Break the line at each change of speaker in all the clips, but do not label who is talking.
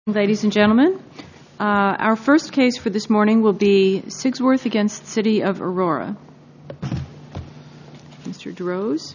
Ladies and gentlemen, our first case for this morning will be Sigsworth against City of Aurora. Mr. DeRose.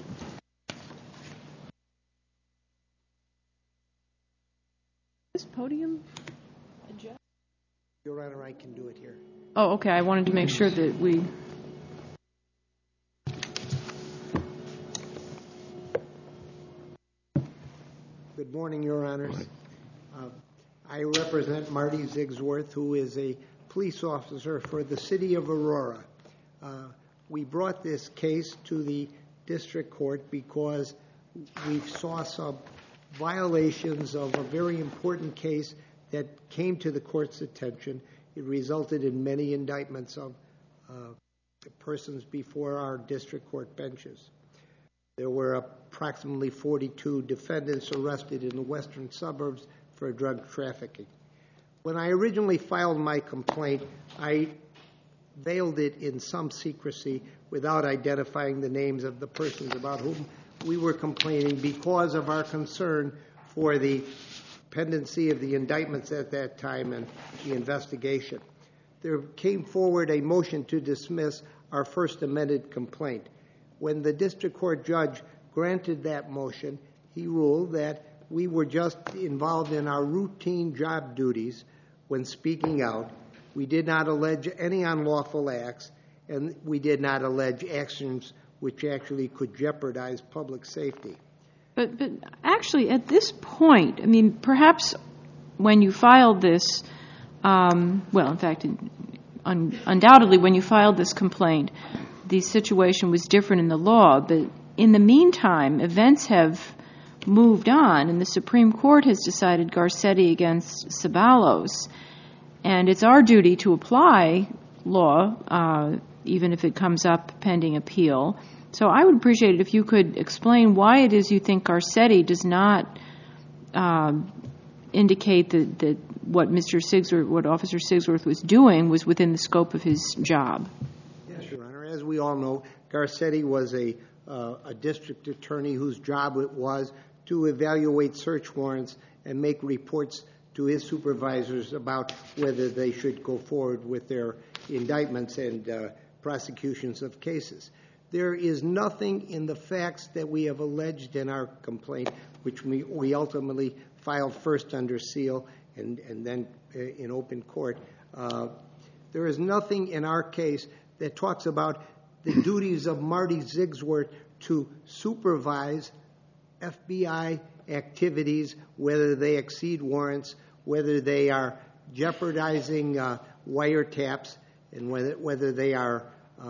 This podium adjust?
Your Honor, I can do it here.
Oh, okay. I wanted to make sure that we...
Good morning, Your Honors. I represent Marty Sigsworth, who is a police officer for the City of Aurora. We brought this case to the district court because we saw some violations of a very important case that came to the court's attention. It resulted in many indictments of persons before our district court benches. There were approximately 42 defendants arrested in the western suburbs for drug trafficking. When I originally filed my complaint, I veiled it in some secrecy without identifying the names of the persons about whom we were complaining because of our concern for the pendency of the indictments at that time and the investigation. There came forward a motion to dismiss our first amended complaint. When the district court judge granted that motion, he ruled that we were just involved in our routine job duties when speaking out. We did not allege any unlawful acts, and we did not allege actions which actually could jeopardize public safety.
But actually, at this point, I mean, perhaps when you filed this, in fact, undoubtedly when you filed this complaint, the situation was different in the law. But in the meantime, events have moved on, and the Supreme Court has decided Garcetti against Ceballos. And it's our duty to apply law, even if it comes up pending appeal. So I would appreciate it if you could explain why it is you think Garcetti does not indicate that what what Officer Sigsworth was doing was within the scope of his job.
Yes, Your Honor. As we all know, Garcetti was a district attorney whose job it was to evaluate search warrants and make reports to his supervisors about whether they should go forward with their indictments and prosecutions of cases. There is nothing in the facts that we have alleged in our complaint, which we ultimately filed first under seal and then in open court. There is nothing in our case that talks about the duties of Marty Sigsworth to supervise FBI activities, whether they exceed warrants, whether they are jeopardizing wiretaps, and whether they are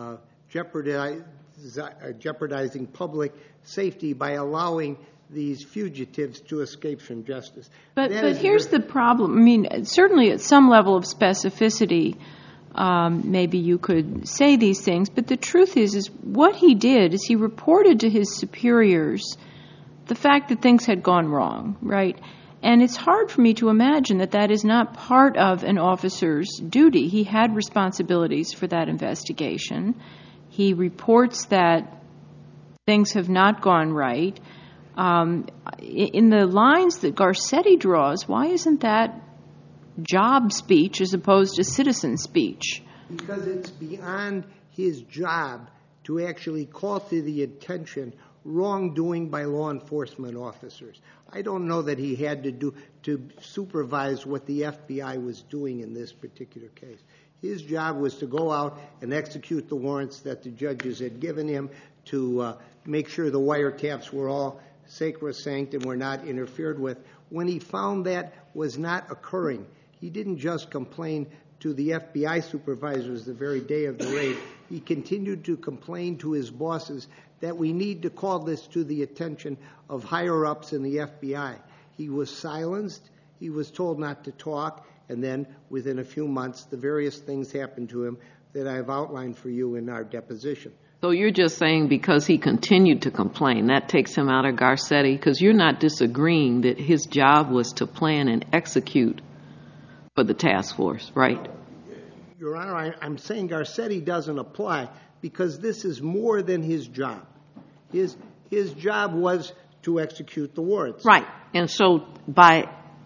jeopardizing public safety by allowing these fugitives to escape from justice.
But here's the problem. I mean, certainly at some level of specificity, maybe you could say these things, but the truth is what he did is he reported to his superiors the fact that things had gone wrong, right? And it's hard for me to imagine that that is not part of an officer's duty. He had responsibilities for that investigation. He reports that things have not gone right. In the lines that Garcetti draws, why isn't that job speech as opposed to citizen speech?
Because it's beyond his job to actually call to the attention wrongdoing by law enforcement officers. I don't know that he had to supervise what the FBI was doing in this particular case. His job was to go out and execute the warrants that the judges had given him, to make sure the wiretaps were all sacrosanct and were not interfered with. When he found that was not occurring, he didn't just complain to the FBI supervisors the very day of the raid. He continued to complain to his bosses that we need to call this to the attention of higher-ups in the FBI. He was silenced. He was told not to talk. And then within a few months, the various things happened to him that I've outlined for you in our deposition.
So you're just saying because he continued to complain, that takes him out of Garcetti? Because you're not disagreeing that his job was to plan and execute for the task force, right?
Your Honor, I'm saying Garcetti doesn't apply because this is more than his job. His job was to execute the warrants.
Right. And so by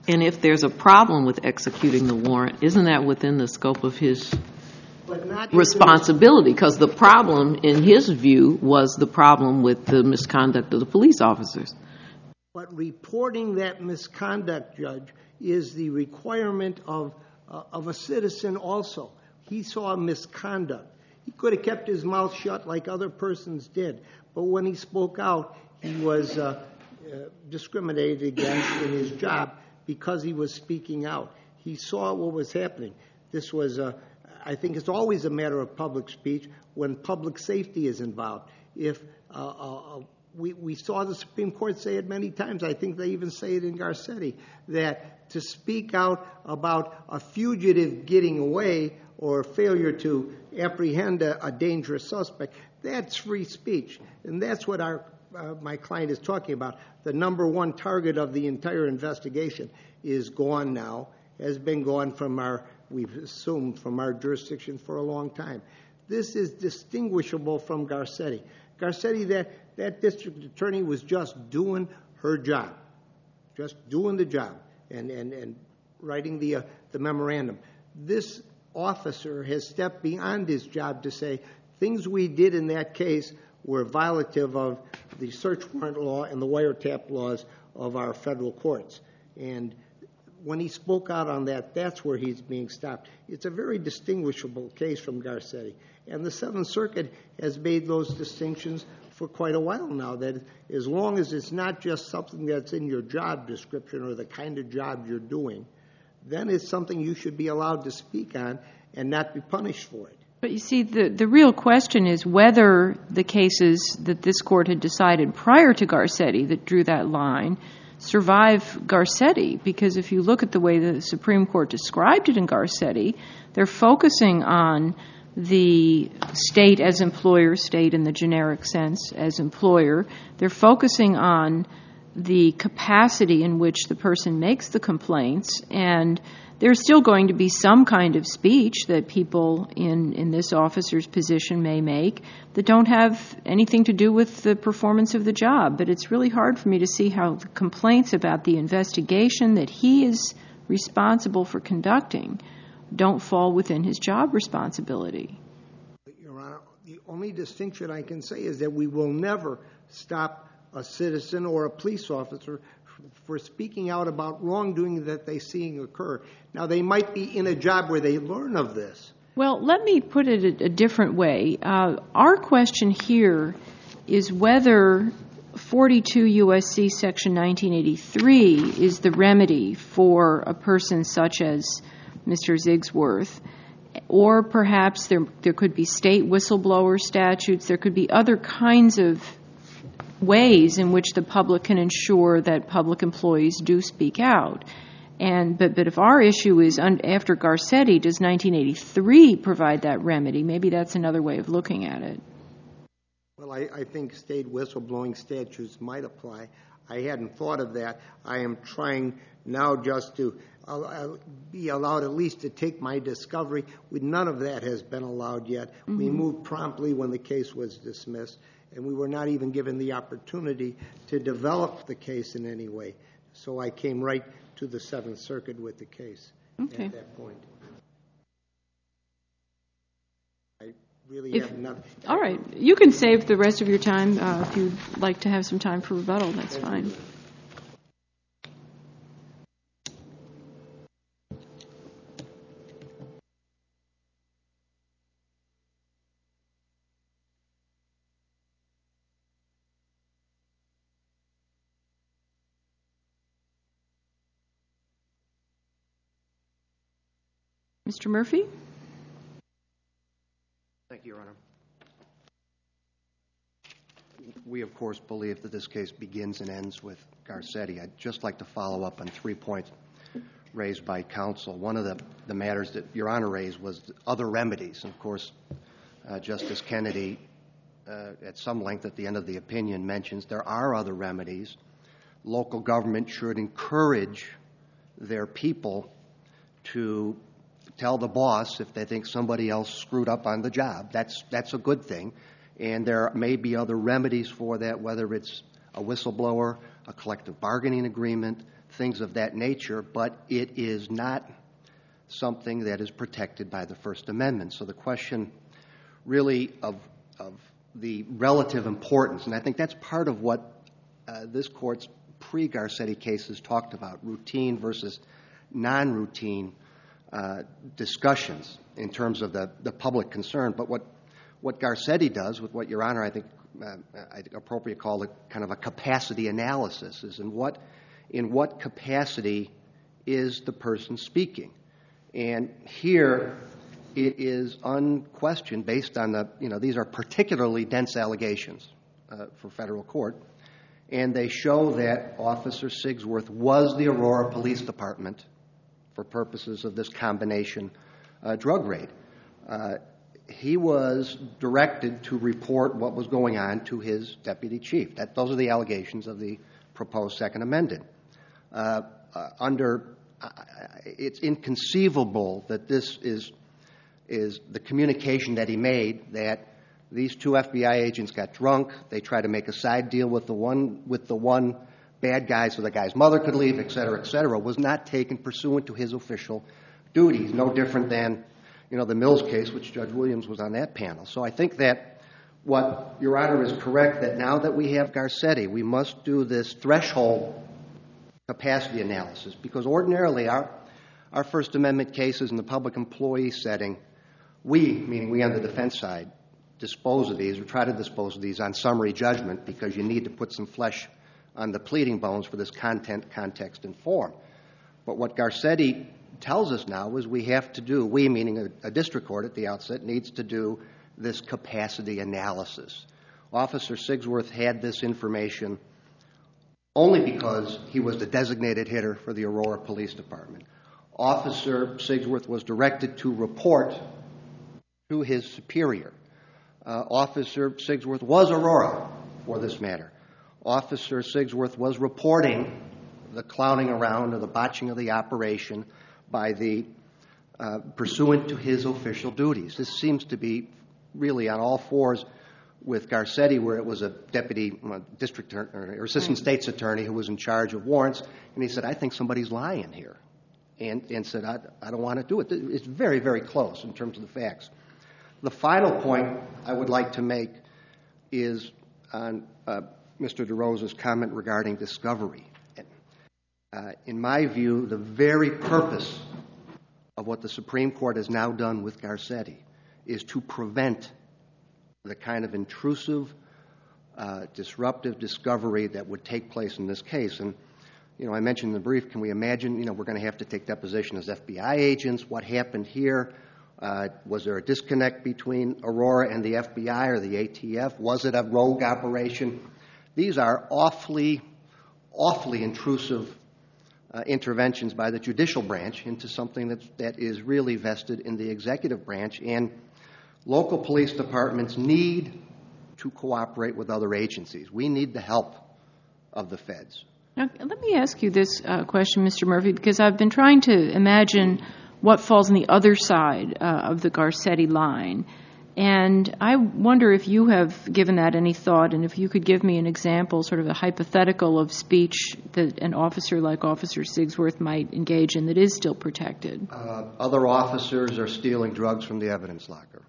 And if there's a problem with executing the warrant, isn't that within the scope of his responsibility? Because the problem, in his view, was the problem with the misconduct of the police officers.
But reporting that misconduct, Judge, is the requirement of a citizen also. He saw misconduct. He could have kept his mouth shut like other persons did. But when he spoke out, he was discriminated against in his job because he was speaking out. He saw what was happening. This was, I think it's always a matter of public speech when public safety is involved. If we saw the Supreme Court say it many times, I think they even say it in Garcetti, that to speak out about a fugitive getting away or failure to apprehend a dangerous suspect, that's free speech. And that's what my client is talking about. The number one target of the entire investigation is gone now, has been gone from we've assumed, from our jurisdiction for a long time. This is distinguishable from Garcetti. Garcetti, that district attorney was just doing her job, just doing the job and writing the memorandum. This officer has stepped beyond his job to say things we did in that case were violative of the search warrant law and the wiretap laws of our federal courts. And when he spoke out on that, that's where he's being stopped. It's a very distinguishable case from Garcetti. And the Seventh Circuit has made those distinctions for quite a while now, that as long as it's not just something that's in your job description or the kind of job you're doing, then it's something you should be allowed to speak on and not be punished for it.
But you see, the real question is whether the cases that this court had decided prior to Garcetti that drew that line survive Garcetti, because if you look at the way the Supreme Court described it in Garcetti, they're focusing on the state as employer, state in the generic sense as employer. They're focusing on the capacity in which the person makes the complaints, and there's still going to be some kind of speech that people in this officer's position may make that don't have anything to do with the performance of the job. But it's really hard for me to see how the complaints about the investigation that he is responsible for conducting don't fall within his job responsibility.
Your Honor, the only distinction I can say is that we will never stop a citizen or a police officer for speaking out about wrongdoing that they see occur. Now, they might be in a job where they learn of this.
Well, let me put it a different way. Our question here is whether 42 U.S.C. Section 1983 is the remedy for a person such as Mr. Zigsworth, or perhaps there could be state whistleblower statutes. There could be other kinds of ways in which the public can ensure that public employees do speak out. But if our issue is after Garcetti, does 1983 provide that remedy? Maybe that's another way of looking at it.
Well, I think state whistleblowing statutes might apply. I hadn't thought of that. I am trying now just to be allowed at least to take my discovery. None of that has been allowed yet. Mm-hmm. We moved promptly when the case was dismissed, and we were not even given the opportunity to develop the case in any way. So I came right to the Seventh Circuit with the case at that point. I really have nothing.
All right. You can save the rest of your time if you'd like to have some time for rebuttal. That's fine. Mr. Murphy?
Thank you, Your Honor. We, of course, believe that this case begins and ends with Garcetti. I'd just like to follow up on 3 points raised by counsel. One of the matters that Your Honor raised was other remedies. And, of course, Justice Kennedy, at some length at the end of the opinion, mentions there are other remedies. Local government should encourage their people to tell the boss if they think somebody else screwed up on the job. That's a good thing. And there may be other remedies for that, whether it's a whistleblower, a collective bargaining agreement, things of that nature, but it is not something that is protected by the First Amendment. So the question really of the relative importance, and I think that's part of what this Court's pre-Garcetti cases talked about, routine versus non-routine discussions in terms of the public concern. But what Garcetti does, with what Your Honor, I think, appropriate call it kind of a capacity analysis, is in what capacity is the person speaking. And here it is unquestioned based on these are particularly dense allegations for federal court, and they show that Officer Sigsworth was the Aurora Police Department for purposes of this combination drug raid. He was directed to report what was going on to his deputy chief. Those are the allegations of the proposed Second Amendment. It's inconceivable that this is the communication that he made, that these two FBI agents got drunk, they tried to make a side deal with the one bad guy so the guy's mother could leave, et cetera, was not taken pursuant to his official duties. No different than the Mills case, which Judge Williams was on that panel. So I think that what Your Honor is correct, that now that we have Garcetti, we must do this threshold capacity analysis, because ordinarily our First Amendment cases in the public employee setting, meaning we on the defense side, dispose of these or try to dispose of these on summary judgment, because you need to put some flesh on the pleading bones for this content, context, and form. But what Garcetti tells us now is we have to do, meaning a district court at the outset, needs to do this capacity analysis. Officer Sigsworth had this information only because he was the designated hitter for the Aurora Police Department. Officer Sigsworth was directed to report to his superior. Officer Sigsworth was Aurora, for this matter. Officer Sigsworth was reporting the clowning around or the botching of the operation by the pursuant to his official duties. This seems to be really on all fours with Garcetti, where it was a deputy district or assistant state's attorney who was in charge of warrants, and he said, I think somebody's lying here, and said, I don't want to do it. It's very, very close in terms of the facts. The final point I would like to make is on Mr. DeRosa's comment regarding discovery. In my view, the very purpose of what the Supreme Court has now done with Garcetti is to prevent the kind of intrusive, disruptive discovery that would take place in this case. And, I mentioned in the brief, can we imagine, we're going to have to take deposition as FBI agents. What happened here? Was there a disconnect between Aurora and the FBI or the ATF? Was it a rogue operation? These are awfully, awfully intrusive interventions by the judicial branch into something that is really vested in the executive branch. And local police departments need to cooperate with other agencies. We need the help of the feds.
Now, let me ask you this question, Mr. Murphy, because I've been trying to imagine what falls on the other side of the Garcetti line. And I wonder if you have given that any thought, and if you could give me an example, sort of a hypothetical of speech that an officer like Officer Sigsworth might engage in that is still protected.
Other officers are stealing drugs from the evidence locker.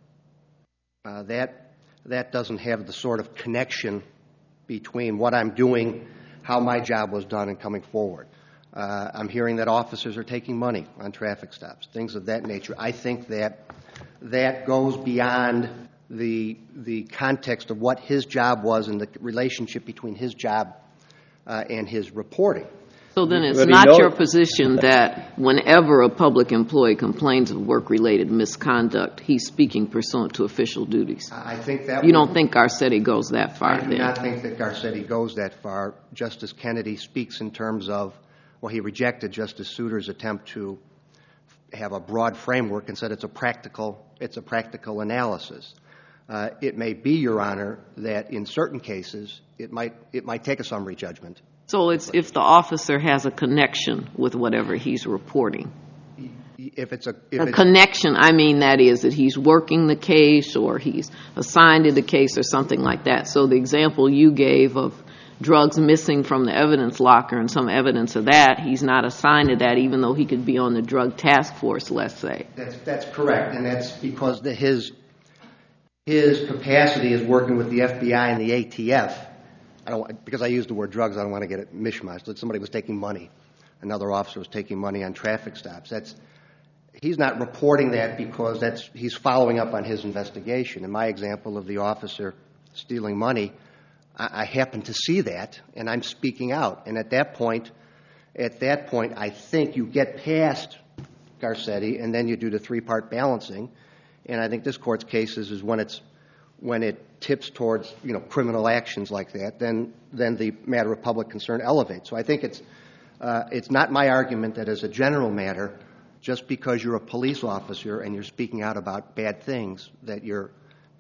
That doesn't have the sort of connection between what I'm doing, how my job was done, and coming forward. I'm hearing that officers are taking money on traffic stops, things of that nature. I think that goes beyond the context of what his job was and the relationship between his job and his reporting.
So then it's not your position that whenever a public employee complains of work-related misconduct, he's speaking pursuant to official duties?
I think that
you don't think Garcetti goes that far?
I do not think that Garcetti goes that far. Justice Kennedy speaks in terms of, he rejected Justice Souter's attempt to have a broad framework and said it's a practical analysis. It may be, Your Honor, that in certain cases it might take a summary judgment.
So it's if the officer has a connection with whatever he's reporting.
If it's a
connection, I mean that he's working the case or he's assigned to the case or something like that. So the example you gave of drugs missing from the evidence locker and some evidence of that, he's not assigned to that even though he could be on the drug task force, let's say.
That's correct, and that's because his capacity is working with the FBI and the ATF. Because I used the word drugs, I don't want to get it mishmashed. That somebody was taking money. Another officer was taking money on traffic stops. He's not reporting that because he's following up on his investigation. In my example of the officer stealing money, I happen to see that, and I'm speaking out. And at that point, I think you get past Garcetti, and then you do the three-part balancing. And I think this Court's case is when it tips towards criminal actions like that, then the matter of public concern elevates. So I think it's not my argument that as a general matter, just because you're a police officer and you're speaking out about bad things, that you're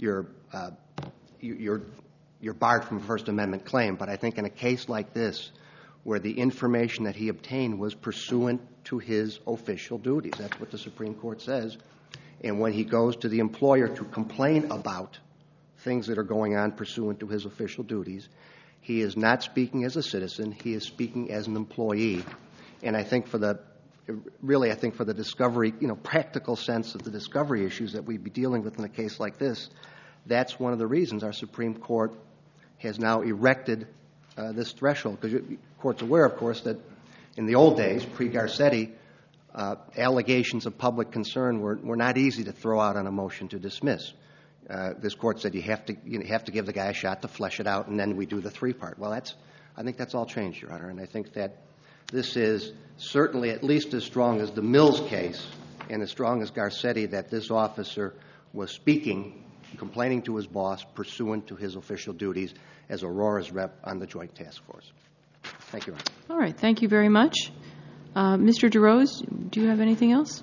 barred from a First Amendment claim. But I think in a case like this, where the information that he obtained was pursuant to his official duties, that's what the Supreme Court says, and when he goes to the employer to complain about things that are going on pursuant to his official duties, he is not speaking as a citizen, he is speaking as an employee. And I think for the discovery, practical sense of the discovery issues that we'd be dealing with in a case like this, that's one of the reasons our Supreme Court has now erected this threshold. Because the Court's aware, of course, that in the old days, pre-Garcetti, allegations of public concern were not easy to throw out on a motion to dismiss. This Court said you have to give the guy a shot to flesh it out, and then we do the three-part. Well, I think that's all changed, Your Honor, and I think that this is certainly at least as strong as the Mills case and as strong as Garcetti, that this officer was speaking, complaining to his boss pursuant to his official duties as Aurora's rep on the Joint Task Force. Thank you, Your Honor.
All right. Thank you very much. Mr. DeRose, do you have anything else?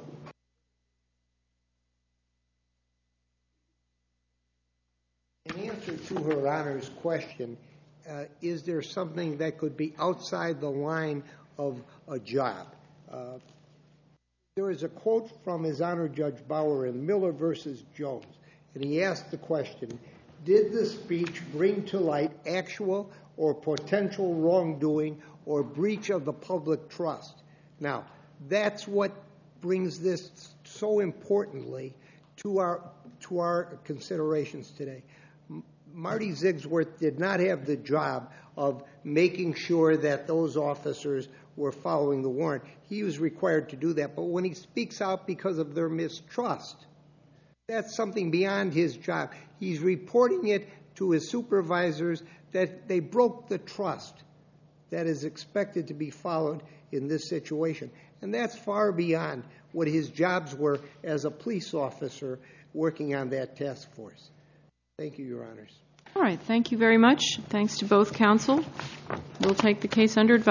In answer to Her Honor's question, is there something that could be outside the line of a job? There is a quote from His Honor Judge Bauer in Miller versus Jones, and he asked the question, did the speech bring to light actual or potential wrongdoing or breach of the public trust? Now, that's what brings this so importantly to our considerations today. Marty Zigsworth did not have the job of making sure that those officers were following the warrant. He was required to do that. But when he speaks out because of their mistrust, that's something beyond his job. He's reporting it to his supervisors that they broke the trust that is expected to be followed in this situation. And that's far beyond what his jobs were as a police officer working on that task force. Thank you, Your Honors.
All right. Thank you very much. Thanks to both counsel. We'll take the case under advisement.